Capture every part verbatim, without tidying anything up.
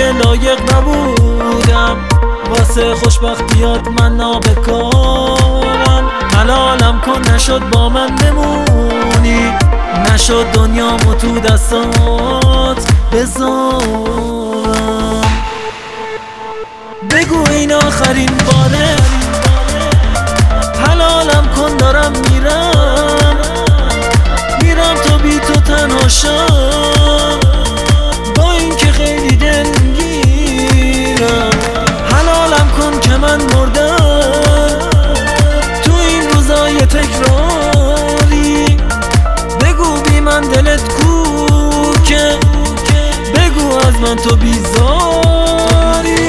که لایق نبودم، واسه خوشبختیات من نابکارم. حلالم کن نشد با من بمونی، نشد دنیامو تو دستات بذارم. بگو این آخرین باره، حلالم کن دارم میرم، میرم تا بی تو تنها شم، با این که خیلی دلگیرم. حلالم کن که من مردم تو این روزای تکراری، بگو بی من دلت کوکه، بگو از من تو بیزاری.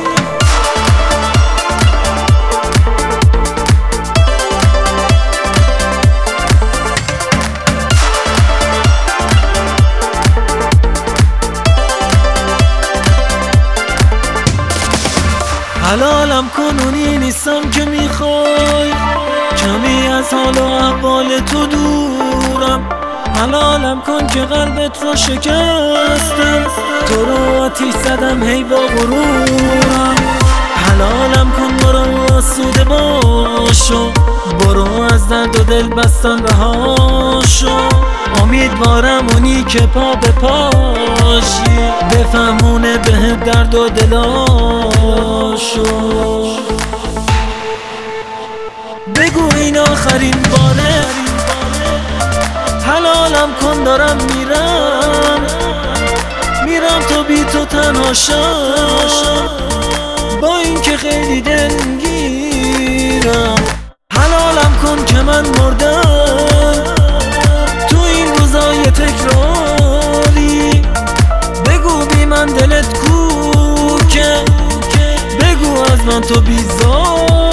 حلالم کن اونی نیستم که میخوای، کمی از حال و احوال تو دورم. حلالم کن که قلبت رو شکستم، تو رو آتیش زدم هی با غرورم. حلالم کن برو آسوده باشو، برو از درد و دل بستن رهاشو. امیدوارم اونی که پا به پاشی، بفهمونه به درد و دلاشو. بگو این آخرین باره، حلالم کن دارم میرم، میرم تا بی تو تنها شم، با این که خیلی دلگیرم. حلالم کن که من مردم تو این روزای تکراری، بگو بی من دلت کوکه، بگو از من تو بیزار.